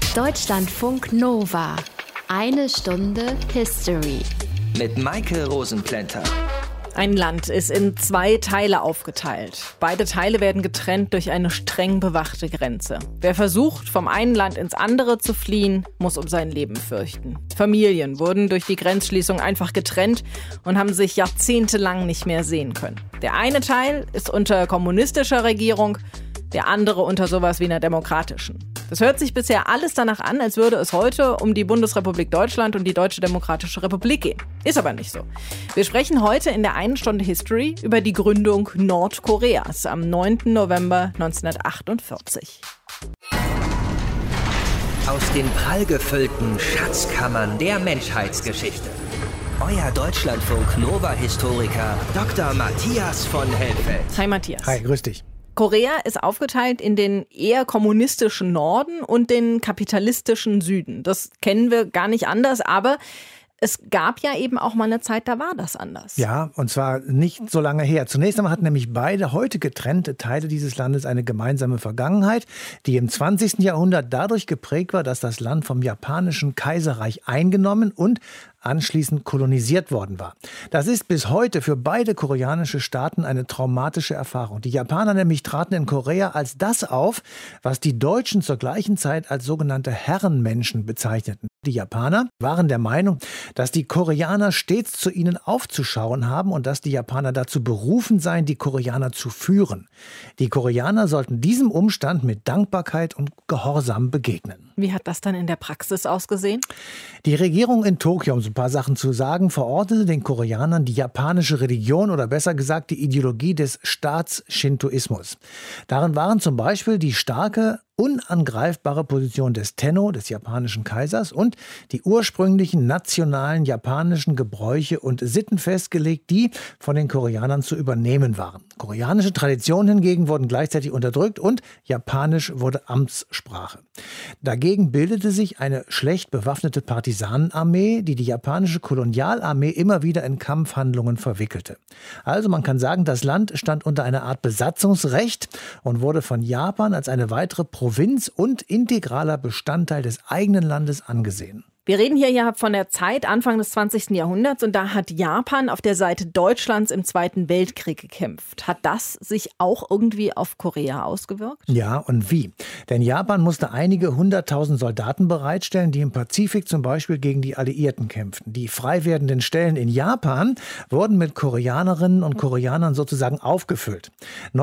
Deutschlandfunk Nova. Eine Stunde History. Mit Maike Rosenplanter. Ein Land ist in 2 Teile aufgeteilt. Beide Teile werden getrennt durch eine streng bewachte Grenze. Wer versucht, vom einen Land ins andere zu fliehen, muss um sein Leben fürchten. Familien wurden durch die Grenzschließung einfach getrennt und haben sich jahrzehntelang nicht mehr sehen können. Der eine Teil ist unter kommunistischer Regierung, der andere unter sowas wie einer demokratischen. Das hört sich bisher alles danach an, als würde es heute um die Bundesrepublik Deutschland und die Deutsche Demokratische Republik gehen. Ist aber nicht so. Wir sprechen heute in der einen Stunde History über die Gründung Nordkoreas am 9. November 1948. Aus den prallgefüllten Schatzkammern der Menschheitsgeschichte. Euer Deutschlandfunk Nova-Historiker Dr. Matthias von Helfeld. Hi Matthias. Hi, grüß dich. Korea ist aufgeteilt in den eher kommunistischen Norden und den kapitalistischen Süden. Das kennen wir gar nicht anders, aber es gab ja eben auch mal eine Zeit, da war das anders. Ja, und zwar nicht so lange her. Zunächst einmal hatten nämlich beide heute getrennte Teile dieses Landes eine gemeinsame Vergangenheit, die im 20. Jahrhundert dadurch geprägt war, dass das Land vom japanischen Kaiserreich eingenommen und anschließend kolonisiert worden war. Das ist bis heute für beide koreanische Staaten eine traumatische Erfahrung. Die Japaner nämlich traten in Korea als das auf, was die Deutschen zur gleichen Zeit als sogenannte Herrenmenschen bezeichneten. Die Japaner waren der Meinung, dass die Koreaner stets zu ihnen aufzuschauen haben und dass die Japaner dazu berufen seien, die Koreaner zu führen. Die Koreaner sollten diesem Umstand mit Dankbarkeit und Gehorsam begegnen. Wie hat das dann in der Praxis ausgesehen? Die Regierung in Tokio, um so ein paar Sachen zu sagen, verordnete den Koreanern die japanische Religion oder besser gesagt die Ideologie des Staats-Shintoismus. Darin waren zum Beispiel die starke, unangreifbare Position des Tenno, des japanischen Kaisers, und die ursprünglichen nationalen japanischen Gebräuche und Sitten festgelegt, die von den Koreanern zu übernehmen waren. Koreanische Traditionen hingegen wurden gleichzeitig unterdrückt und Japanisch wurde Amtssprache. Dagegen bildete sich eine schlecht bewaffnete Partisanenarmee, die die japanische Kolonialarmee immer wieder in Kampfhandlungen verwickelte. Also man kann sagen, das Land stand unter einer Art Besatzungsrecht und wurde von Japan als eine weitere Provinz und integraler Bestandteil des eigenen Landes angesehen. Wir reden hier ja von der Zeit Anfang des 20. Jahrhunderts und da hat Japan auf der Seite Deutschlands im Zweiten Weltkrieg gekämpft. Hat das sich auch irgendwie auf Korea ausgewirkt? Ja, und wie? Denn Japan musste einige 100.000 Soldaten bereitstellen, die im Pazifik zum Beispiel gegen die Alliierten kämpften. Die frei werdenden Stellen in Japan wurden mit Koreanerinnen und Koreanern sozusagen aufgefüllt.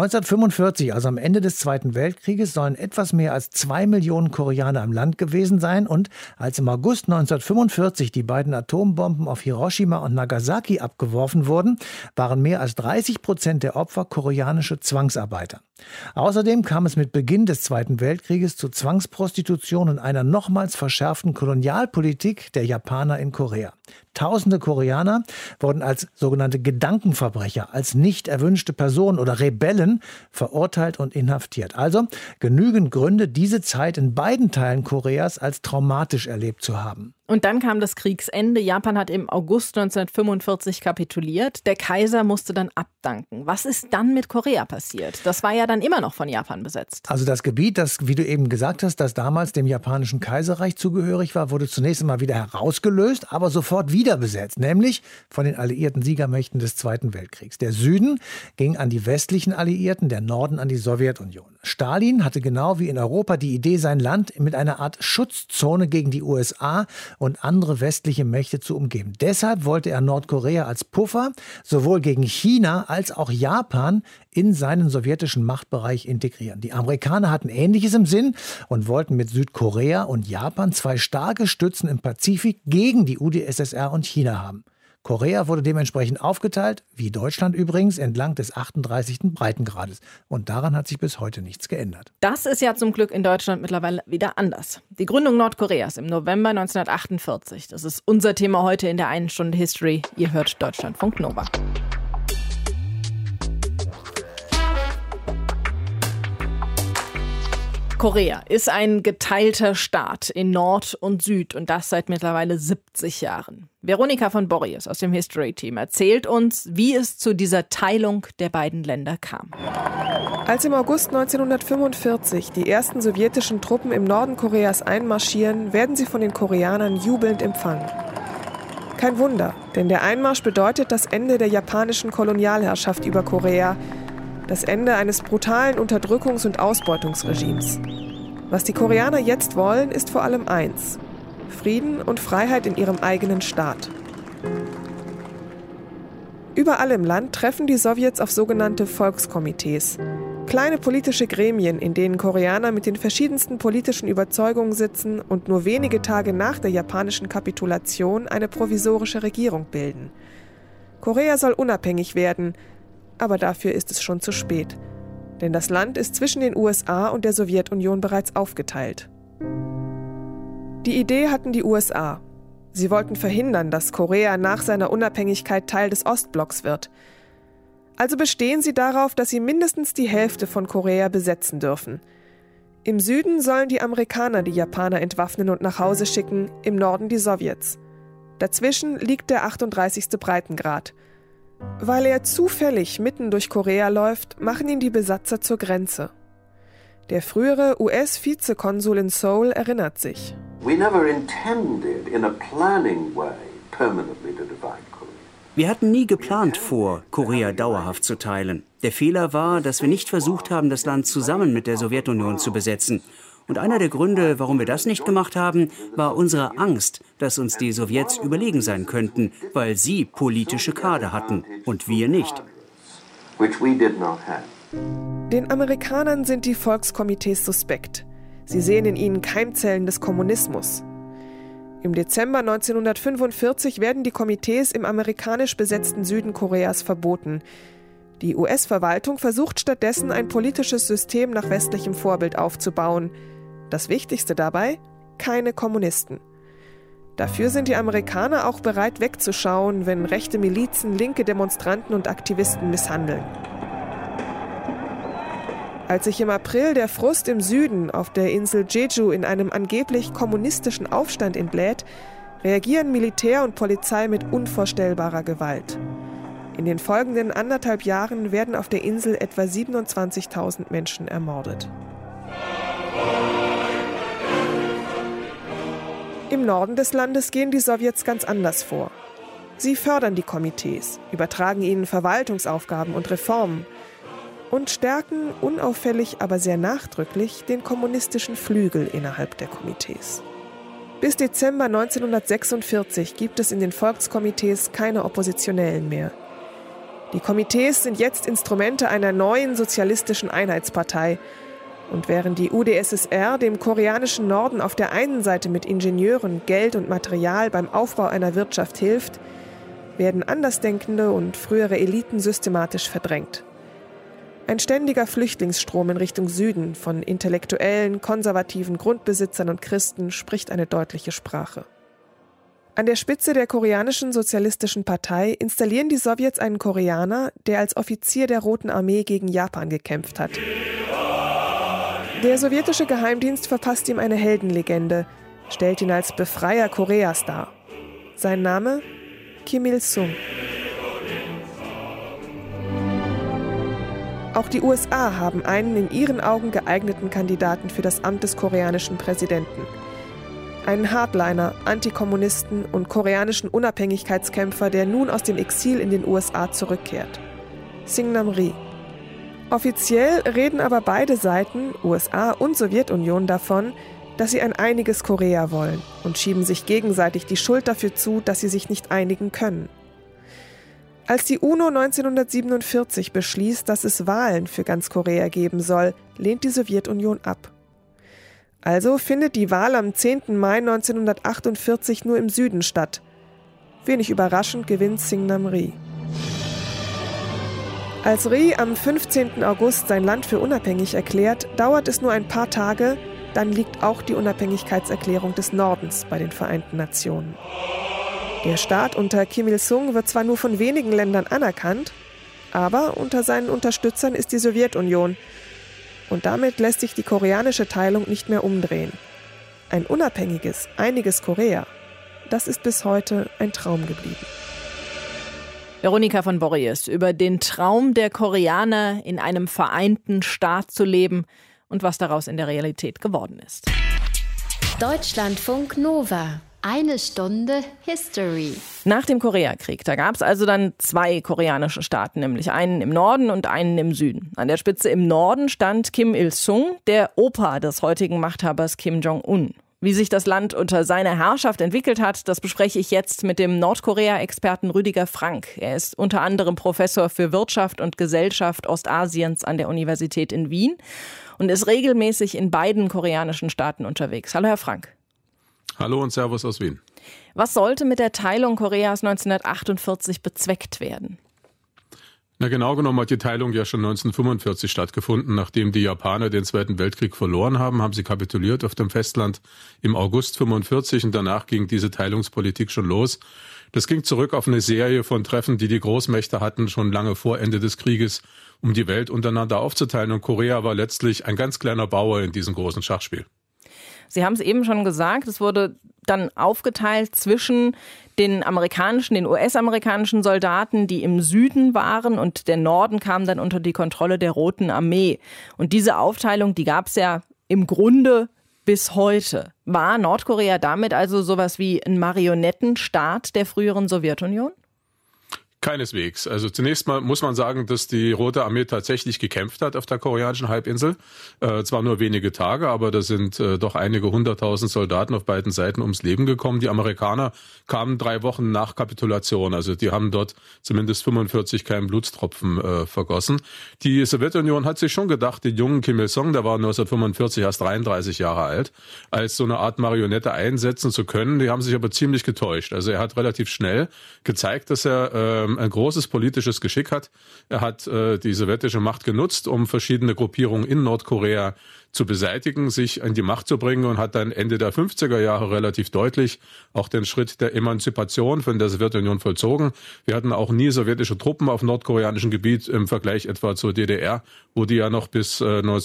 1945, also am Ende des Zweiten Weltkrieges, sollen etwas mehr als 2 Millionen Koreaner im Land gewesen sein und als im August 1945 die beiden Atombomben auf Hiroshima und Nagasaki abgeworfen wurden, waren mehr als 30% der Opfer koreanische Zwangsarbeiter. Außerdem kam es mit Beginn des Zweiten Weltkrieges zu Zwangsprostitution und einer nochmals verschärften Kolonialpolitik der Japaner in Korea. Tausende Koreaner wurden als sogenannte Gedankenverbrecher, als nicht erwünschte Personen oder Rebellen verurteilt und inhaftiert. Also genügend Gründe, diese Zeit in beiden Teilen Koreas als traumatisch erlebt zu haben. Und dann kam das Kriegsende. Japan hat im August 1945 kapituliert. Der Kaiser musste dann abdanken. Was ist dann mit Korea passiert? Das war ja dann immer noch von Japan besetzt. Also das Gebiet, das, wie du eben gesagt hast, das damals dem japanischen Kaiserreich zugehörig war, wurde zunächst einmal wieder herausgelöst, aber sofort wieder besetzt, nämlich von den alliierten Siegermächten des Zweiten Weltkriegs. Der Süden ging an die westlichen Alliierten, der Norden an die Sowjetunion. Stalin hatte genau wie in Europa die Idee, sein Land mit einer Art Schutzzone gegen die USA und andere westliche Mächte zu umgeben. Deshalb wollte er Nordkorea als Puffer sowohl gegen China als auch Japan in seinen sowjetischen Machtbereich integrieren. Die Amerikaner hatten Ähnliches im Sinn und wollten mit Südkorea und Japan 2 starke Stützen im Pazifik gegen die UdSSR und China haben. Korea wurde dementsprechend aufgeteilt, wie Deutschland übrigens, entlang des 38. Breitengrades. Und daran hat sich bis heute nichts geändert. Das ist ja zum Glück in Deutschland mittlerweile wieder anders. Die Gründung Nordkoreas im November 1948. Das ist unser Thema heute in der einen Stunde History. Ihr hört Deutschlandfunk Nova. Korea ist ein geteilter Staat in Nord und Süd und das seit mittlerweile 70 Jahren. Veronika von Borries aus dem History-Team erzählt uns, wie es zu dieser Teilung der beiden Länder kam. Als im August 1945 die ersten sowjetischen Truppen im Norden Koreas einmarschieren, werden sie von den Koreanern jubelnd empfangen. Kein Wunder, denn der Einmarsch bedeutet das Ende der japanischen Kolonialherrschaft über Korea, das Ende eines brutalen Unterdrückungs- und Ausbeutungsregimes. Was die Koreaner jetzt wollen, ist vor allem eins: Frieden und Freiheit in ihrem eigenen Staat. Überall im Land treffen die Sowjets auf sogenannte Volkskomitees. Kleine politische Gremien, in denen Koreaner mit den verschiedensten politischen Überzeugungen sitzen und nur wenige Tage nach der japanischen Kapitulation eine provisorische Regierung bilden. Korea soll unabhängig werden, aber dafür ist es schon zu spät. Denn das Land ist zwischen den USA und der Sowjetunion bereits aufgeteilt. Die Idee hatten die USA. Sie wollten verhindern, dass Korea nach seiner Unabhängigkeit Teil des Ostblocks wird. Also bestehen sie darauf, dass sie mindestens die Hälfte von Korea besetzen dürfen. Im Süden sollen die Amerikaner die Japaner entwaffnen und nach Hause schicken, im Norden die Sowjets. Dazwischen liegt der 38. Breitengrad. Weil er zufällig mitten durch Korea läuft, machen ihn die Besatzer zur Grenze. Der frühere US-Vizekonsul in Seoul erinnert sich. Wir hatten nie geplant vor, Korea dauerhaft zu teilen. Der Fehler war, dass wir nicht versucht haben, das Land zusammen mit der Sowjetunion zu besetzen. Und einer der Gründe, warum wir das nicht gemacht haben, war unsere Angst, dass uns die Sowjets überlegen sein könnten, weil sie politische Kader hatten und wir nicht. Den Amerikanern sind die Volkskomitees suspekt. Sie sehen in ihnen Keimzellen des Kommunismus. Im Dezember 1945 werden die Komitees im amerikanisch besetzten Süden Koreas verboten. Die US-Verwaltung versucht stattdessen, ein politisches System nach westlichem Vorbild aufzubauen. Das Wichtigste dabei: keine Kommunisten. Dafür sind die Amerikaner auch bereit wegzuschauen, wenn rechte Milizen linke Demonstranten und Aktivisten misshandeln. Als sich im April der Frust im Süden auf der Insel Jeju in einem angeblich kommunistischen Aufstand entlädt, reagieren Militär und Polizei mit unvorstellbarer Gewalt. In den folgenden 1,5 Jahren werden auf der Insel etwa 27.000 Menschen ermordet. Im Norden des Landes gehen die Sowjets ganz anders vor. Sie fördern die Komitees, übertragen ihnen Verwaltungsaufgaben und Reformen und stärken unauffällig, aber sehr nachdrücklich den kommunistischen Flügel innerhalb der Komitees. Bis Dezember 1946 gibt es in den Volkskomitees keine Oppositionellen mehr. Die Komitees sind jetzt Instrumente einer neuen sozialistischen Einheitspartei. Und während die UdSSR dem koreanischen Norden auf der einen Seite mit Ingenieuren, Geld und Material beim Aufbau einer Wirtschaft hilft, werden Andersdenkende und frühere Eliten systematisch verdrängt. Ein ständiger Flüchtlingsstrom in Richtung Süden von Intellektuellen, konservativen Grundbesitzern und Christen spricht eine deutliche Sprache. An der Spitze der koreanischen Sozialistischen Partei installieren die Sowjets einen Koreaner, der als Offizier der Roten Armee gegen Japan gekämpft hat. Der sowjetische Geheimdienst verpasst ihm eine Heldenlegende, stellt ihn als Befreier Koreas dar. Sein Name? Kim Il-sung. Auch die USA haben einen in ihren Augen geeigneten Kandidaten für das Amt des koreanischen Präsidenten. Einen Hardliner, Antikommunisten und koreanischen Unabhängigkeitskämpfer, der nun aus dem Exil in den USA zurückkehrt. Syngman Rhee. Offiziell reden aber beide Seiten, USA und Sowjetunion, davon, dass sie ein einiges Korea wollen und schieben sich gegenseitig die Schuld dafür zu, dass sie sich nicht einigen können. Als die UNO 1947 beschließt, dass es Wahlen für ganz Korea geben soll, lehnt die Sowjetunion ab. Also findet die Wahl am 10. Mai 1948 nur im Süden statt. Wenig überraschend gewinnt Syngman Rhee. Als Rhee am 15. August sein Land für unabhängig erklärt, dauert es nur ein paar Tage, dann liegt auch die Unabhängigkeitserklärung des Nordens bei den Vereinten Nationen. Der Staat unter Kim Il-sung wird zwar nur von wenigen Ländern anerkannt, aber unter seinen Unterstützern ist die Sowjetunion. Und damit lässt sich die koreanische Teilung nicht mehr umdrehen. Ein unabhängiges, einiges Korea, das ist bis heute ein Traum geblieben. Veronika von Borries über den Traum der Koreaner, in einem vereinten Staat zu leben und was daraus in der Realität geworden ist. Deutschlandfunk Nova. Eine Stunde History. Nach dem Koreakrieg, da gab es also dann 2 koreanische Staaten, nämlich einen im Norden und einen im Süden. An der Spitze im Norden stand Kim Il-sung, der Opa des heutigen Machthabers Kim Jong-un. Wie sich das Land unter seiner Herrschaft entwickelt hat, das bespreche ich jetzt mit dem Nordkorea-Experten Rüdiger Frank. Er ist unter anderem Professor für Wirtschaft und Gesellschaft Ostasiens an der Universität in Wien und ist regelmäßig in beiden koreanischen Staaten unterwegs. Hallo, Herr Frank. Hallo und Servus aus Wien. Was sollte mit der Teilung Koreas 1948 bezweckt werden? Na, genau genommen hat die Teilung ja schon 1945 stattgefunden. Nachdem die Japaner den Zweiten Weltkrieg verloren haben, haben sie kapituliert auf dem Festland im August 1945 und danach ging diese Teilungspolitik schon los. Das ging zurück auf eine Serie von Treffen, die die Großmächte hatten, schon lange vor Ende des Krieges, um die Welt untereinander aufzuteilen. Und Korea war letztlich ein ganz kleiner Bauer in diesem großen Schachspiel. Sie haben es eben schon gesagt, es wurde dann aufgeteilt zwischen den US-amerikanischen Soldaten, die im Süden waren, und der Norden kam dann unter die Kontrolle der Roten Armee. Und diese Aufteilung, die gab es ja im Grunde bis heute. War Nordkorea damit also sowas wie ein Marionettenstaat der früheren Sowjetunion? Keineswegs. Also zunächst mal muss man sagen, dass die Rote Armee tatsächlich gekämpft hat auf der koreanischen Halbinsel. Zwar nur wenige Tage, aber da sind doch einige 100.000 Soldaten auf beiden Seiten ums Leben gekommen. Die Amerikaner kamen 3 Wochen nach Kapitulation. Also die haben dort zumindest 45 keinen Blutstropfen vergossen. Die Sowjetunion hat sich schon gedacht, den jungen Kim Il-sung, der war 1945 erst 33 Jahre alt, als so eine Art Marionette einsetzen zu können. Die haben sich aber ziemlich getäuscht. Also er hat relativ schnell gezeigt, dass er ein großes politisches Geschick hat. Er hat die sowjetische Macht genutzt, um verschiedene Gruppierungen in Nordkorea zu beseitigen, sich in die Macht zu bringen und hat dann Ende der 50er Jahre relativ deutlich auch den Schritt der Emanzipation von der Sowjetunion vollzogen. Wir hatten auch nie sowjetische Truppen auf nordkoreanischem Gebiet im Vergleich etwa zur DDR, wo die ja noch bis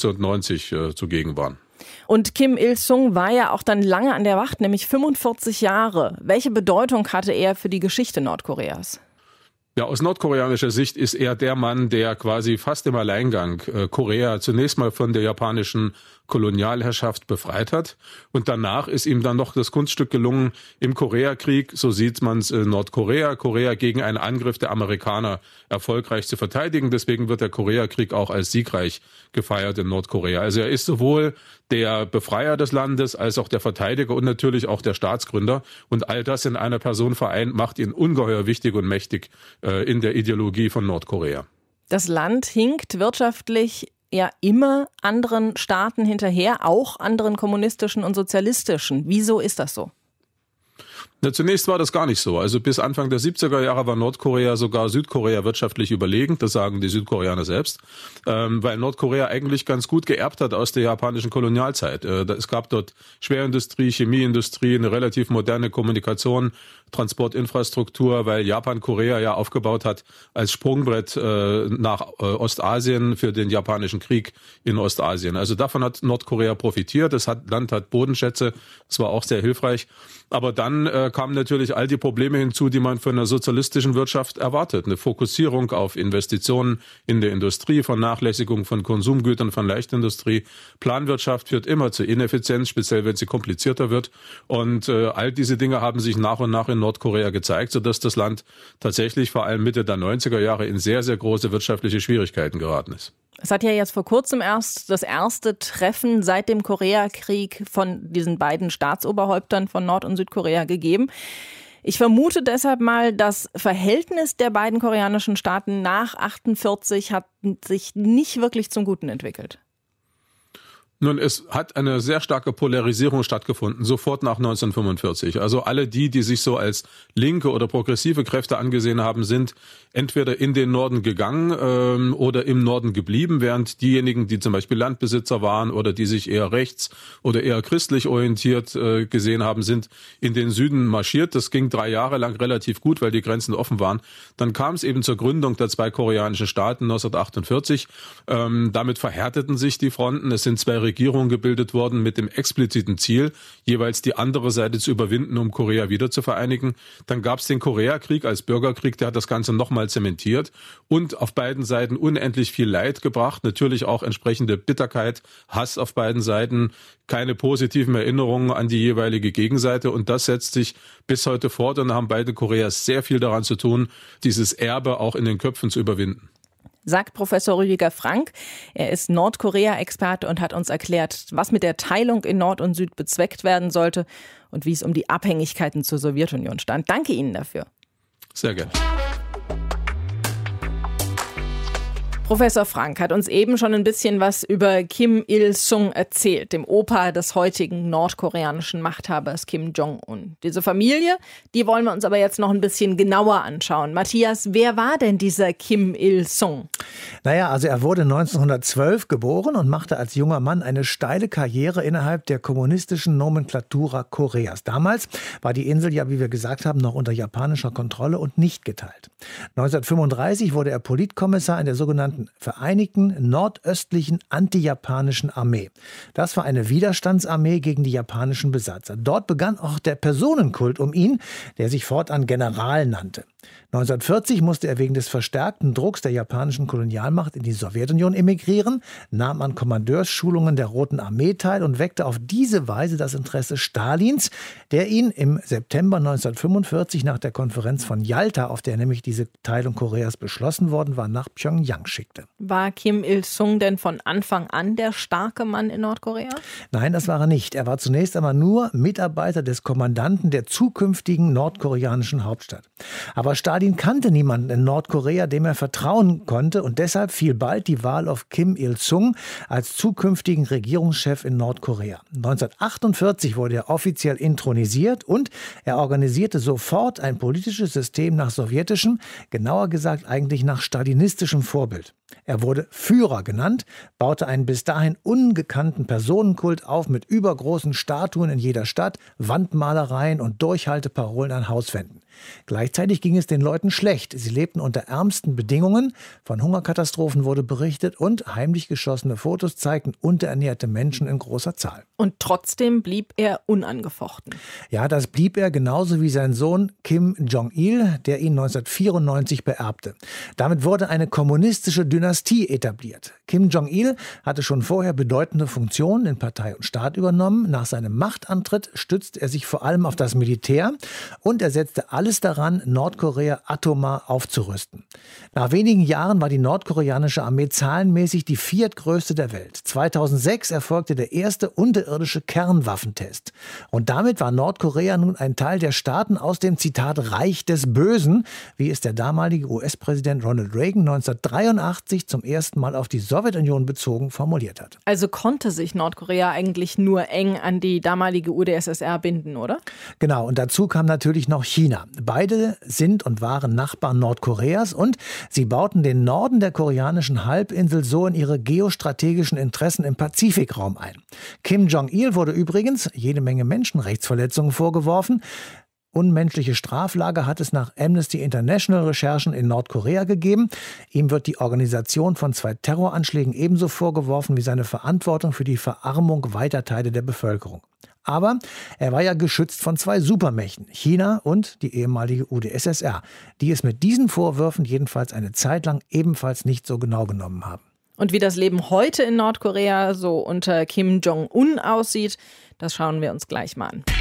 1990 zugegen waren. Und Kim Il-sung war ja auch dann lange an der Macht, nämlich 45 Jahre. Welche Bedeutung hatte er für die Geschichte Nordkoreas? Ja, aus nordkoreanischer Sicht ist er der Mann, der quasi fast im Alleingang Korea zunächst mal von der japanischen Kolonialherrschaft befreit hat. Und danach ist ihm dann noch das Kunststück gelungen, im Koreakrieg, so sieht man es in Nordkorea, Korea gegen einen Angriff der Amerikaner erfolgreich zu verteidigen. Deswegen wird der Koreakrieg auch als siegreich gefeiert in Nordkorea. Also er ist sowohl der Befreier des Landes als auch der Verteidiger und natürlich auch der Staatsgründer. Und all das in einer Person vereint, macht ihn ungeheuer wichtig und mächtig in der Ideologie von Nordkorea. Das Land hinkt wirtschaftlich ja immer anderen Staaten hinterher, auch anderen kommunistischen und sozialistischen. Wieso ist das so? Na, zunächst war das gar nicht so. Also bis Anfang der 70er Jahre war Nordkorea sogar Südkorea wirtschaftlich überlegen. Das sagen die Südkoreaner selbst. Weil Nordkorea eigentlich ganz gut geerbt hat aus der japanischen Kolonialzeit. Es gab dort Schwerindustrie, Chemieindustrie, eine relativ moderne Kommunikation, Transportinfrastruktur, weil Japan Korea ja aufgebaut hat als Sprungbrett nach Ostasien für den japanischen Krieg in Ostasien. Also davon hat Nordkorea profitiert. Das Land hat Bodenschätze. Das war auch sehr hilfreich. Aber dann kamen natürlich all die Probleme hinzu, die man von einer sozialistischen Wirtschaft erwartet. Eine Fokussierung auf Investitionen in der Industrie, Vernachlässigung von Konsumgütern, von Leichtindustrie. Planwirtschaft führt immer zu Ineffizienz, speziell wenn sie komplizierter wird. Und all diese Dinge haben sich nach und nach in Nordkorea gezeigt, sodass das Land tatsächlich vor allem Mitte der 90er Jahre in sehr, sehr große wirtschaftliche Schwierigkeiten geraten ist. Es hat ja jetzt vor kurzem erst das erste Treffen seit dem Koreakrieg von diesen beiden Staatsoberhäuptern von Nord- und Südkorea gegeben. Ich vermute deshalb mal, das Verhältnis der beiden koreanischen Staaten nach 1948 hat sich nicht wirklich zum Guten entwickelt. Nun, es hat eine sehr starke Polarisierung stattgefunden, sofort nach 1945. Also alle die sich so als linke oder progressive Kräfte angesehen haben, sind entweder in den Norden gegangen oder im Norden geblieben, während diejenigen, die zum Beispiel Landbesitzer waren oder die sich eher rechts oder eher christlich orientiert gesehen haben, sind in den Süden marschiert. Das ging 3 Jahre lang relativ gut, weil die Grenzen offen waren. Dann kam es eben zur Gründung der 2 koreanischen Staaten 1948. Damit verhärteten sich die Fronten. Es sind 2 Regierungen gebildet worden mit dem expliziten Ziel, jeweils die andere Seite zu überwinden, um Korea wieder zu vereinigen. Dann gab es den Koreakrieg als Bürgerkrieg, der hat das Ganze nochmal zementiert und auf beiden Seiten unendlich viel Leid gebracht, natürlich auch entsprechende Bitterkeit, Hass auf beiden Seiten, keine positiven Erinnerungen an die jeweilige Gegenseite und das setzt sich bis heute fort und haben beide Koreas sehr viel daran zu tun, dieses Erbe auch in den Köpfen zu überwinden. Sagt Professor Rüdiger Frank. Er ist Nordkorea-Experte und hat uns erklärt, was mit der Teilung in Nord und Süd bezweckt werden sollte und wie es um die Abhängigkeiten zur Sowjetunion stand. Danke Ihnen dafür. Sehr gerne. Professor Frank hat uns eben schon ein bisschen was über Kim Il-sung erzählt, dem Opa des heutigen nordkoreanischen Machthabers Kim Jong-un. Diese Familie, die wollen wir uns aber jetzt noch ein bisschen genauer anschauen. Matthias, wer war denn dieser Kim Il-sung? Naja, also er wurde 1912 geboren und machte als junger Mann eine steile Karriere innerhalb der kommunistischen Nomenklatura Koreas. Damals war die Insel ja, wie wir gesagt haben, noch unter japanischer Kontrolle und nicht geteilt. 1935 wurde er Politkommissar in der sogenannten Vereinigten Nordöstlichen Antijapanischen Armee. Das war eine Widerstandsarmee gegen die japanischen Besatzer. Dort begann auch der Personenkult um ihn, der sich fortan General nannte. 1940 musste er wegen des verstärkten Drucks der japanischen Kolonialmacht in die Sowjetunion emigrieren, nahm an Kommandeursschulungen der Roten Armee teil und weckte auf diese Weise das Interesse Stalins, der ihn im September 1945 nach der Konferenz von Jalta, auf der nämlich diese Teilung Koreas beschlossen worden war, nach Pyongyang schickte. War Kim Il-sung denn von Anfang an der starke Mann in Nordkorea? Nein, das war er nicht. Er war zunächst einmal nur Mitarbeiter des Kommandanten der zukünftigen nordkoreanischen Hauptstadt. Aber Stalin kannte niemanden in Nordkorea, dem er vertrauen konnte und deshalb fiel bald die Wahl auf Kim Il-sung als zukünftigen Regierungschef in Nordkorea. 1948 wurde er offiziell intronisiert und er organisierte sofort ein politisches System nach sowjetischem, genauer gesagt eigentlich nach stalinistischem Vorbild. Er wurde Führer genannt, baute einen bis dahin ungekannten Personenkult auf mit übergroßen Statuen in jeder Stadt, Wandmalereien und Durchhalteparolen an Hauswänden. Gleichzeitig ging es den Leuten schlecht. Sie lebten unter ärmsten Bedingungen. Von Hungerkatastrophen wurde berichtet und heimlich geschossene Fotos zeigten unterernährte Menschen in großer Zahl. Und trotzdem blieb er unangefochten. Ja, das blieb er genauso wie sein Sohn Kim Jong-il, der ihn 1994 beerbte. Damit wurde eine kommunistische Dynastie etabliert. Kim Jong-il hatte schon vorher bedeutende Funktionen in Partei und Staat übernommen. Nach seinem Machtantritt stützte er sich vor allem auf das Militär und er setzte alles daran, Nordkorea atomar aufzurüsten. Nach wenigen Jahren war die nordkoreanische Armee zahlenmäßig die 4. größte der Welt. 2006 erfolgte der erste unterirdische Kernwaffentest. Und damit war Nordkorea nun ein Teil der Staaten aus dem, Zitat, Reich des Bösen, wie es der damalige US-Präsident Ronald Reagan 1983 zum ersten Mal auf die Sowjetunion bezogen formuliert hat. Also konnte sich Nordkorea eigentlich nur eng an die damalige UdSSR binden, oder? Genau, und dazu kam natürlich noch China. Beide sind und waren Nachbarn Nordkoreas und sie bauten den Norden der koreanischen Halbinsel so in ihre geostrategischen Interessen im Pazifikraum ein. Kim Jong-il wurde übrigens jede Menge Menschenrechtsverletzungen vorgeworfen. Unmenschliche Straflager hat es nach Amnesty International Recherchen in Nordkorea gegeben. Ihm wird die Organisation von 2 Terroranschlägen ebenso vorgeworfen wie seine Verantwortung für die Verarmung weiter Teile der Bevölkerung. Aber er war ja geschützt von 2 Supermächten, China und die ehemalige UdSSR, die es mit diesen Vorwürfen jedenfalls eine Zeit lang ebenfalls nicht so genau genommen haben. Und wie das Leben heute in Nordkorea so unter Kim Jong-un aussieht, das schauen wir uns gleich mal an.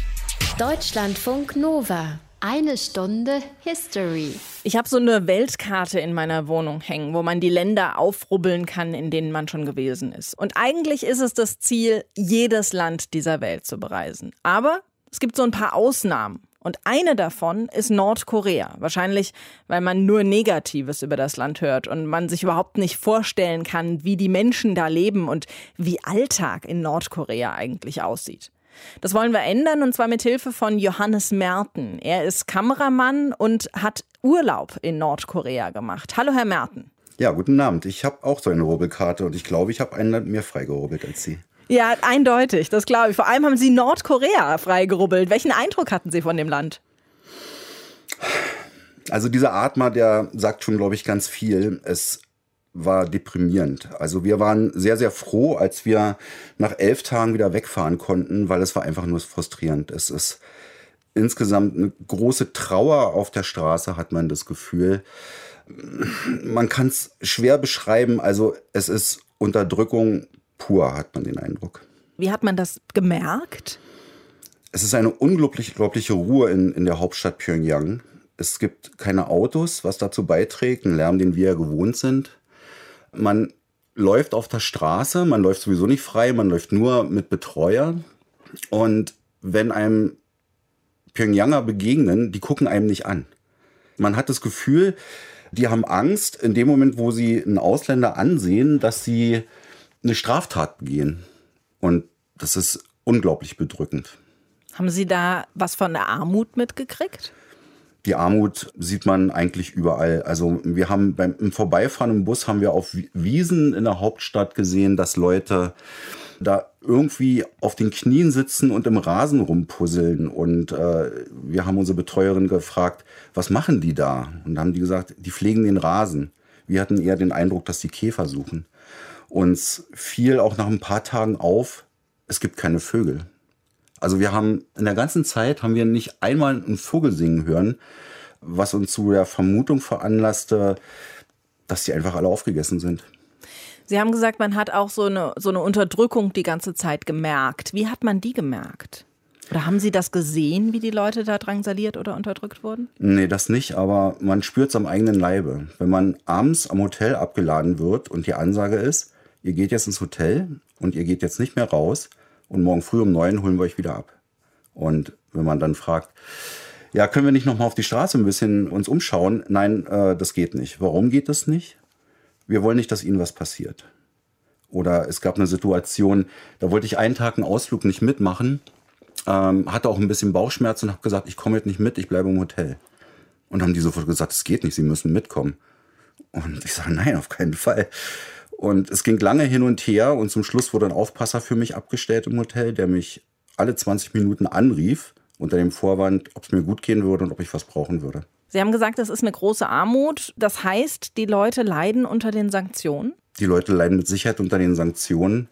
Deutschlandfunk Nova. Eine Stunde History. Ich habe so eine Weltkarte in meiner Wohnung hängen, wo man die Länder aufrubbeln kann, in denen man schon gewesen ist. Und eigentlich ist es das Ziel, jedes Land dieser Welt zu bereisen. Aber es gibt so ein paar Ausnahmen. Und eine davon ist Nordkorea. Wahrscheinlich, weil man nur Negatives über das Land hört und man sich überhaupt nicht vorstellen kann, wie die Menschen da leben und wie Alltag in Nordkorea eigentlich aussieht. Das wollen wir ändern, und zwar mit Hilfe von Johannes Merten. Er ist Kameramann und hat Urlaub in Nordkorea gemacht. Hallo, Herr Merten. Ja, guten Abend. Ich habe auch so eine Rubbelkarte und ich glaube, ich habe ein Land mehr freigerubbelt als Sie. Ja, eindeutig, das glaube ich. Vor allem haben Sie Nordkorea freigerubbelt. Welchen Eindruck hatten Sie von dem Land? Also dieser Atmer, der sagt schon, glaube ich, ganz viel. Es war deprimierend. Also wir waren sehr, sehr froh, als wir nach 11 Tagen wieder wegfahren konnten, weil es war einfach nur frustrierend. Es ist insgesamt eine große Trauer auf der Straße, hat man das Gefühl. Man kann es schwer beschreiben. Also es ist Unterdrückung pur, hat man den Eindruck. Wie hat man das gemerkt? Es ist eine unglaubliche Ruhe in der Hauptstadt Pyongyang. Es gibt keine Autos, was dazu beiträgt, einen Lärm, den wir ja gewohnt sind. Man läuft auf der Straße, man läuft sowieso nicht frei, man läuft nur mit Betreuer. Und wenn einem Pyongyanger begegnen, die gucken einem nicht an. Man hat das Gefühl, die haben Angst, in dem Moment, wo sie einen Ausländer ansehen, dass sie eine Straftat begehen. Und das ist unglaublich bedrückend. Haben Sie da was von der Armut mitgekriegt? Die Armut sieht man eigentlich überall. Also wir haben im Vorbeifahren im Bus haben wir auf Wiesen in der Hauptstadt gesehen, dass Leute da irgendwie auf den Knien sitzen und im Rasen rumpuzzeln. Und wir haben unsere Betreuerin gefragt, was machen die da? Und da haben die gesagt, die pflegen den Rasen. Wir hatten eher den Eindruck, dass die Käfer suchen. Uns fiel auch nach ein paar Tagen auf, es gibt keine Vögel. Also wir haben in der ganzen Zeit haben wir nicht einmal einen Vogel singen hören, was uns zu der Vermutung veranlasste, dass die einfach alle aufgegessen sind. Sie haben gesagt, man hat auch so eine Unterdrückung die ganze Zeit gemerkt. Wie hat man die gemerkt? Oder haben Sie das gesehen, wie die Leute da drangsaliert oder unterdrückt wurden? Nee, das nicht, aber man spürt es am eigenen Leibe. Wenn man abends am Hotel abgeladen wird und die Ansage ist, ihr geht jetzt ins Hotel und ihr geht jetzt nicht mehr raus, und morgen früh um 9 holen wir euch wieder ab. Und wenn man dann fragt, ja, können wir nicht noch mal auf die Straße ein bisschen uns umschauen? Nein, das geht nicht. Warum geht das nicht? Wir wollen nicht, dass Ihnen was passiert. Oder es gab eine Situation, da wollte ich einen Tag einen Ausflug nicht mitmachen, hatte auch ein bisschen Bauchschmerzen und habe gesagt, ich komme jetzt nicht mit, ich bleibe im Hotel. Und haben die sofort gesagt, es geht nicht, Sie müssen mitkommen. Und ich sage, nein, auf keinen Fall. Und es ging lange hin und her und zum Schluss wurde ein Aufpasser für mich abgestellt im Hotel, der mich alle 20 Minuten anrief, unter dem Vorwand, ob es mir gut gehen würde und ob ich was brauchen würde. Sie haben gesagt, das ist eine große Armut. Das heißt, die Leute leiden unter den Sanktionen? Die Leute leiden mit Sicherheit unter den Sanktionen.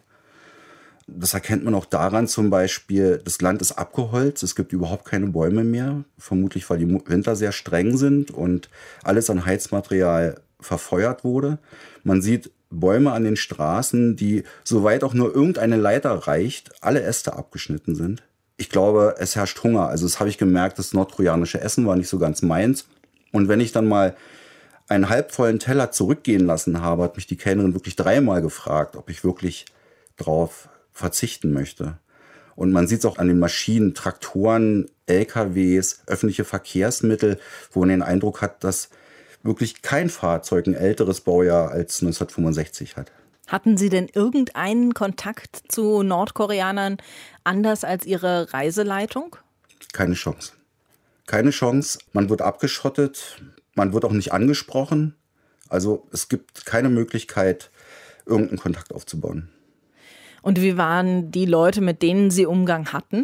Das erkennt man auch daran zum Beispiel, das Land ist abgeholzt, es gibt überhaupt keine Bäume mehr. Vermutlich, weil die Winter sehr streng sind und alles an Heizmaterial verfeuert wurde. Man sieht Bäume an den Straßen, die, soweit auch nur irgendeine Leiter reicht, alle Äste abgeschnitten sind. Ich glaube, es herrscht Hunger. Also das habe ich gemerkt, das nordkoreanische Essen war nicht so ganz meins. Und wenn ich dann mal einen halbvollen Teller zurückgehen lassen habe, hat mich die Kellnerin wirklich 3-mal gefragt, ob ich wirklich drauf verzichten möchte. Und man sieht es auch an den Maschinen, Traktoren, LKWs, öffentliche Verkehrsmittel, wo man den Eindruck hat, dass wirklich kein Fahrzeug ein älteres Baujahr als 1965 hat. Hatten Sie denn irgendeinen Kontakt zu Nordkoreanern anders als Ihre Reiseleitung? Keine Chance. Keine Chance. Man wird abgeschottet, man wird auch nicht angesprochen. Also es gibt keine Möglichkeit, irgendeinen Kontakt aufzubauen. Und wie waren die Leute, mit denen Sie Umgang hatten?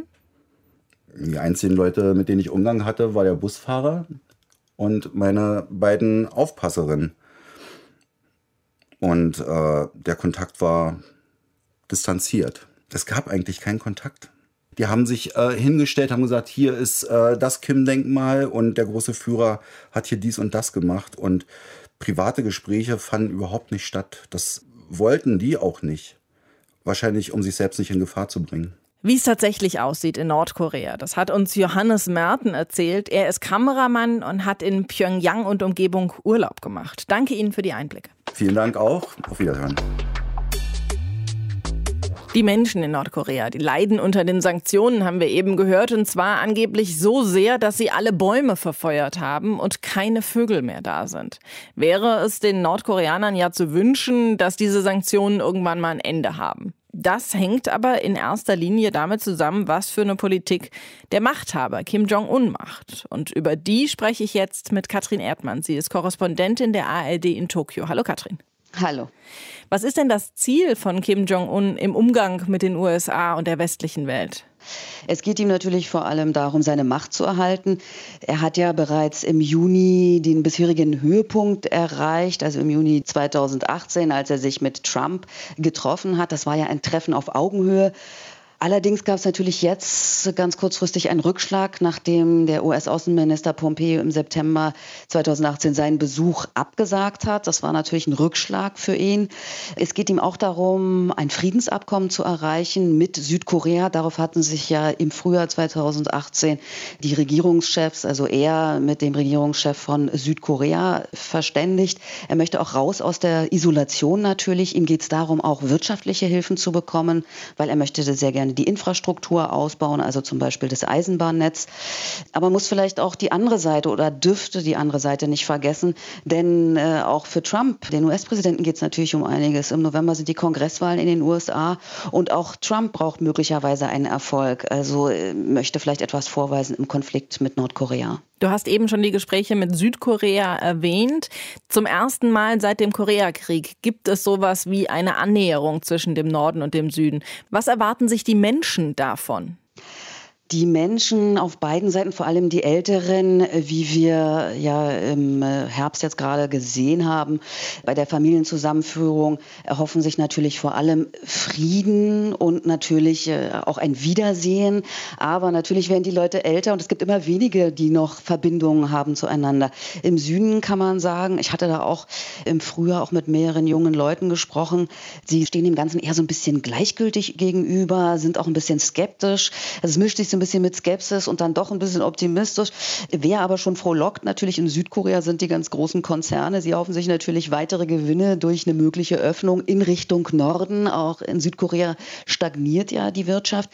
Die einzigen Leute, mit denen ich Umgang hatte, war der Busfahrer und meine beiden Aufpasserinnen. Und der Kontakt war distanziert. Es gab eigentlich keinen Kontakt. Die haben sich hingestellt, haben gesagt, hier ist das Kim-Denkmal und der große Führer hat hier dies und das gemacht. Und private Gespräche fanden überhaupt nicht statt. Das wollten die auch nicht. Wahrscheinlich, um sich selbst nicht in Gefahr zu bringen. Wie es tatsächlich aussieht in Nordkorea, das hat uns Johannes Merten erzählt. Er ist Kameramann und hat in Pyongyang und Umgebung Urlaub gemacht. Danke Ihnen für die Einblicke. Vielen Dank auch. Auf Wiederhören. Die Menschen in Nordkorea, die leiden unter den Sanktionen, haben wir eben gehört. Und zwar angeblich so sehr, dass sie alle Bäume verfeuert haben und keine Vögel mehr da sind. Wäre es den Nordkoreanern ja zu wünschen, dass diese Sanktionen irgendwann mal ein Ende haben. Das hängt aber in erster Linie damit zusammen, was für eine Politik der Machthaber Kim Jong-un macht. Und über die spreche ich jetzt mit Katrin Erdmann. Sie ist Korrespondentin der ARD in Tokio. Hallo Katrin. Hallo. Was ist denn das Ziel von Kim Jong-un im Umgang mit den USA und der westlichen Welt? Es geht ihm natürlich vor allem darum, seine Macht zu erhalten. Er hat ja bereits im Juni den bisherigen Höhepunkt erreicht, also im Juni 2018, als er sich mit Trump getroffen hat. Das war ja ein Treffen auf Augenhöhe. Allerdings gab es natürlich jetzt ganz kurzfristig einen Rückschlag, nachdem der US-Außenminister Pompeo im September 2018 seinen Besuch abgesagt hat. Das war natürlich ein Rückschlag für ihn. Es geht ihm auch darum, ein Friedensabkommen zu erreichen mit Südkorea. Darauf hatten sich ja im Frühjahr 2018 die Regierungschefs, also er mit dem Regierungschef von Südkorea, verständigt. Er möchte auch raus aus der Isolation natürlich. Ihm geht es darum, auch wirtschaftliche Hilfen zu bekommen, weil er möchte sehr gerne die Infrastruktur ausbauen, also zum Beispiel das Eisenbahnnetz. Aber man muss vielleicht auch die andere Seite oder dürfte die andere Seite nicht vergessen, denn auch für Trump, den US-Präsidenten, geht es natürlich um einiges. Im November sind die Kongresswahlen in den USA und auch Trump braucht möglicherweise einen Erfolg, also möchte vielleicht etwas vorweisen im Konflikt mit Nordkorea. Du hast eben schon die Gespräche mit Südkorea erwähnt. Zum ersten Mal seit dem Koreakrieg gibt es sowas wie eine Annäherung zwischen dem Norden und dem Süden. Was erwarten sich die Menschen davon? Die Menschen auf beiden Seiten, vor allem die Älteren, wie wir ja im Herbst jetzt gerade gesehen haben, bei der Familienzusammenführung erhoffen sich natürlich vor allem Frieden und natürlich auch ein Wiedersehen. Aber natürlich werden die Leute älter und es gibt immer wenige, die noch Verbindungen haben zueinander. Im Süden kann man sagen, ich hatte da auch im Frühjahr auch mit mehreren jungen Leuten gesprochen, sie stehen dem Ganzen eher so ein bisschen gleichgültig gegenüber, sind auch ein bisschen skeptisch. Also es mischt sich so ein bisschen mit Skepsis und dann doch ein bisschen optimistisch. Wer aber schon frohlockt, natürlich in Südkorea sind die ganz großen Konzerne. Sie hoffen sich natürlich weitere Gewinne durch eine mögliche Öffnung in Richtung Norden. Auch in Südkorea stagniert ja die Wirtschaft.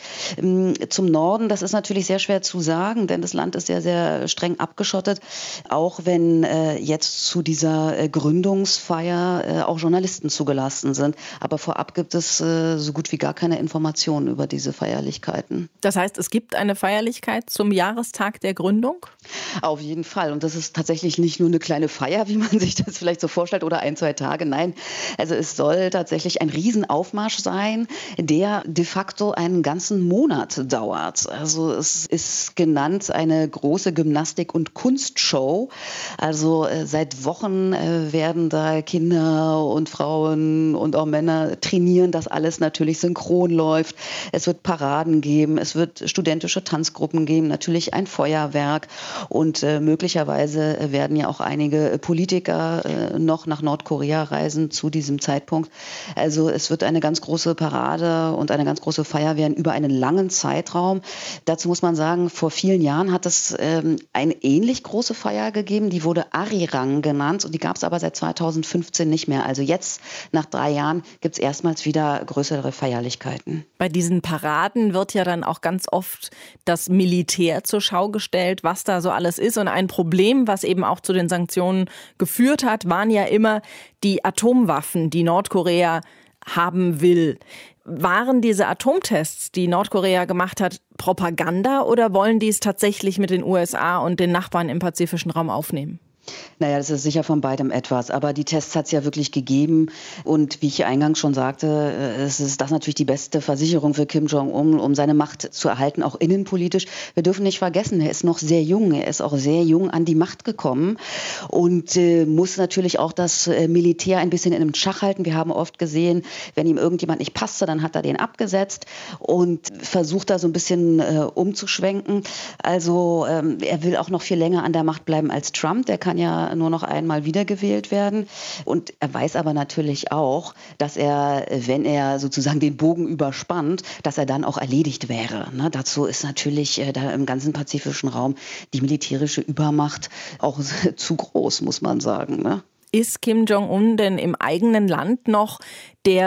Zum Norden, das ist natürlich sehr schwer zu sagen, denn das Land ist sehr, sehr streng abgeschottet. Auch wenn jetzt zu dieser Gründungsfeier auch Journalisten zugelassen sind. Aber vorab gibt es so gut wie gar keine Informationen über diese Feierlichkeiten. Das heißt, es gibt eine Feierlichkeit zum Jahrestag der Gründung? Auf jeden Fall. Und das ist tatsächlich nicht nur eine kleine Feier, wie man sich das vielleicht so vorstellt, oder 1-2 Tage. Nein, also es soll tatsächlich ein Riesenaufmarsch sein, der de facto einen ganzen Monat dauert. Also es ist genannt eine große Gymnastik- und Kunstshow. Also seit Wochen werden da Kinder und Frauen und auch Männer trainieren, dass alles natürlich synchron läuft. Es wird Paraden geben, es wird studentische Tanzgruppen geben, natürlich ein Feuerwerk und möglicherweise werden ja auch einige Politiker noch nach Nordkorea reisen zu diesem Zeitpunkt. Also es wird eine ganz große Parade und eine ganz große Feier werden über einen langen Zeitraum. Dazu muss man sagen, vor vielen Jahren hat es eine ähnlich große Feier gegeben, die wurde Arirang genannt und die gab es aber seit 2015 nicht mehr. Also jetzt, nach 3 Jahren, gibt es erstmals wieder größere Feierlichkeiten. Bei diesen Paraden wird ja dann auch ganz oft das Militär zur Schau gestellt, was da so alles ist. Und ein Problem, was eben auch zu den Sanktionen geführt hat, waren ja immer die Atomwaffen, die Nordkorea haben will. Waren diese Atomtests, die Nordkorea gemacht hat, Propaganda oder wollen die es tatsächlich mit den USA und den Nachbarn im pazifischen Raum aufnehmen? Naja, das ist sicher von beidem etwas. Aber die Tests hat es ja wirklich gegeben. Und wie ich eingangs schon sagte, ist das natürlich die beste Versicherung für Kim Jong-un, um seine Macht zu erhalten, auch innenpolitisch. Wir dürfen nicht vergessen, er ist noch sehr jung. Er ist auch sehr jung an die Macht gekommen und muss natürlich auch das Militär ein bisschen in einem Schach halten. Wir haben oft gesehen, wenn ihm irgendjemand nicht passte, dann hat er den abgesetzt und versucht da so ein bisschen umzuschwenken. Also er will auch noch viel länger an der Macht bleiben als Trump. Der kann ja nur noch einmal wiedergewählt werden. Und er weiß aber natürlich auch, dass er, wenn er sozusagen den Bogen überspannt, dass er dann auch erledigt wäre. Ne? Dazu ist natürlich da im ganzen pazifischen Raum die militärische Übermacht auch zu groß, muss man sagen. Ne? Ist Kim Jong-un denn im eigenen Land noch der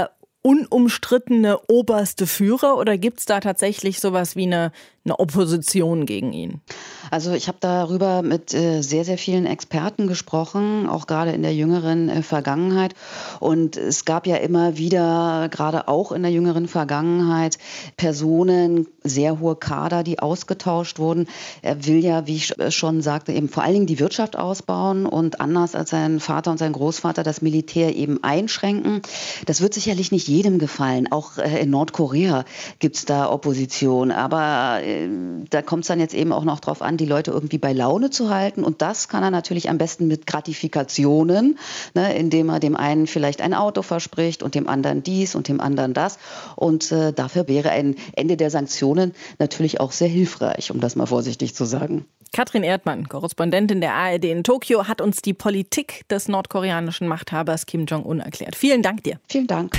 unumstrittene oberste Führer oder gibt es da tatsächlich sowas wie eine Opposition gegen ihn? Also ich habe darüber mit sehr, sehr vielen Experten gesprochen, auch gerade in der jüngeren Vergangenheit. Und es gab ja immer wieder, gerade auch in der jüngeren Vergangenheit, Personen, sehr hohe Kader, die ausgetauscht wurden. Er will ja, wie ich schon sagte, eben vor allen Dingen die Wirtschaft ausbauen und anders als sein Vater und sein Großvater das Militär eben einschränken. Das wird sicherlich nicht jedem gefallen. Auch in Nordkorea gibt es da Opposition. Aber da kommt es dann jetzt eben auch noch drauf an, die Leute irgendwie bei Laune zu halten. Und das kann er natürlich am besten mit Gratifikationen, ne, indem er dem einen vielleicht ein Auto verspricht und dem anderen dies und dem anderen das. Und dafür wäre ein Ende der Sanktionen natürlich auch sehr hilfreich, um das mal vorsichtig zu sagen. Katrin Erdmann, Korrespondentin der ARD in Tokio, hat uns die Politik des nordkoreanischen Machthabers Kim Jong-un erklärt. Vielen Dank dir. Vielen Dank.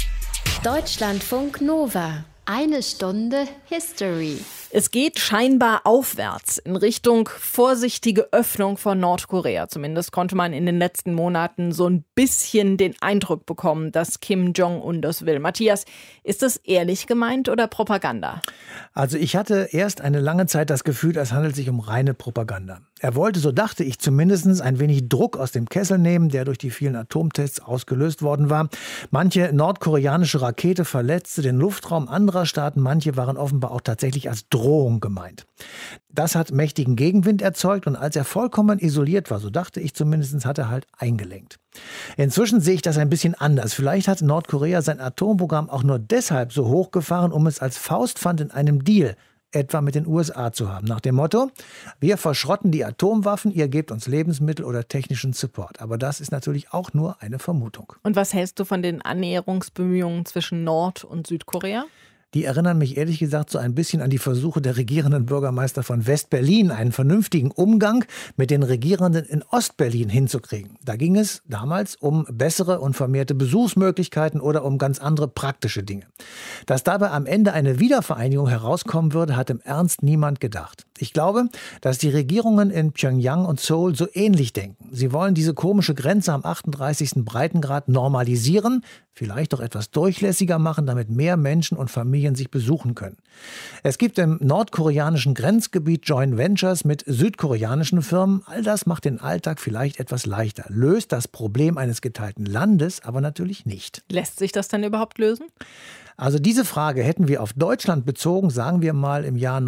Deutschlandfunk Nova. Eine Stunde History. Es geht scheinbar aufwärts in Richtung vorsichtige Öffnung von Nordkorea. Zumindest konnte man in den letzten Monaten so ein bisschen den Eindruck bekommen, dass Kim Jong-un das will. Matthias, ist das ehrlich gemeint oder Propaganda? Also ich hatte erst eine lange Zeit das Gefühl, es handelt sich um reine Propaganda. Er wollte, so dachte ich zumindest, ein wenig Druck aus dem Kessel nehmen, der durch die vielen Atomtests ausgelöst worden war. Manche nordkoreanische Rakete verletzte den Luftraum anderer Staaten, manche waren offenbar auch tatsächlich als Drohung gemeint. Das hat mächtigen Gegenwind erzeugt und als er vollkommen isoliert war, so dachte ich zumindest, hat er halt eingelenkt. Inzwischen sehe ich das ein bisschen anders. Vielleicht hat Nordkorea sein Atomprogramm auch nur deshalb so hochgefahren, um es als Faustpfand in einem Deal etwa mit den USA zu haben. Nach dem Motto, wir verschrotten die Atomwaffen, ihr gebt uns Lebensmittel oder technischen Support. Aber das ist natürlich auch nur eine Vermutung. Und was hältst du von den Annäherungsbemühungen zwischen Nord- und Südkorea? Die erinnern mich ehrlich gesagt so ein bisschen an die Versuche der regierenden Bürgermeister von West-Berlin, einen vernünftigen Umgang mit den Regierenden in Ost-Berlin hinzukriegen. Da ging es damals um bessere und vermehrte Besuchsmöglichkeiten oder um ganz andere praktische Dinge. Dass dabei am Ende eine Wiedervereinigung herauskommen würde, hat im Ernst niemand gedacht. Ich glaube, dass die Regierungen in Pyongyang und Seoul so ähnlich denken. Sie wollen diese komische Grenze am 38. Breitengrad normalisieren, vielleicht auch etwas durchlässiger machen, damit mehr Menschen und Familien sich besuchen können. Es gibt im nordkoreanischen Grenzgebiet Joint Ventures mit südkoreanischen Firmen. All das macht den Alltag vielleicht etwas leichter, löst das Problem eines geteilten Landes aber natürlich nicht. Lässt sich das denn überhaupt lösen? Also diese Frage hätten wir auf Deutschland bezogen, sagen wir mal im Jahr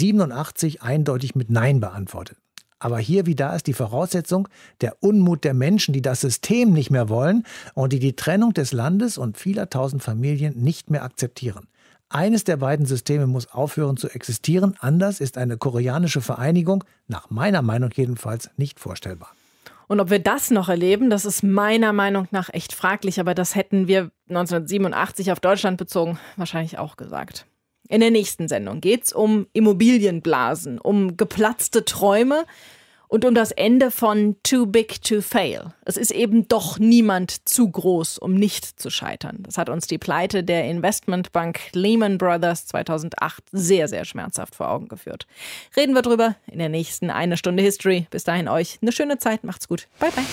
1987 eindeutig mit Nein beantwortet. Aber hier wie da ist die Voraussetzung der Unmut der Menschen, die das System nicht mehr wollen und die Trennung des Landes und vieler tausend Familien nicht mehr akzeptieren. Eines der beiden Systeme muss aufhören zu existieren, anders ist eine koreanische Vereinigung, nach meiner Meinung jedenfalls, nicht vorstellbar. Und ob wir das noch erleben, das ist meiner Meinung nach echt fraglich, aber das hätten wir 1987 auf Deutschland bezogen wahrscheinlich auch gesagt. In der nächsten Sendung geht's um Immobilienblasen, um geplatzte Träume und um das Ende von Too Big to Fail. Es ist eben doch niemand zu groß, um nicht zu scheitern. Das hat uns die Pleite der Investmentbank Lehman Brothers 2008 sehr, sehr schmerzhaft vor Augen geführt. Reden wir drüber in der nächsten Eine Stunde History. Bis dahin euch eine schöne Zeit. Macht's gut. Bye, bye.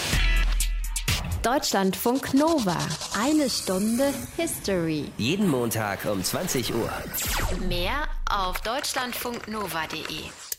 Deutschlandfunk Nova. Eine Stunde History. Jeden Montag um 20 Uhr. Mehr auf deutschlandfunknova.de.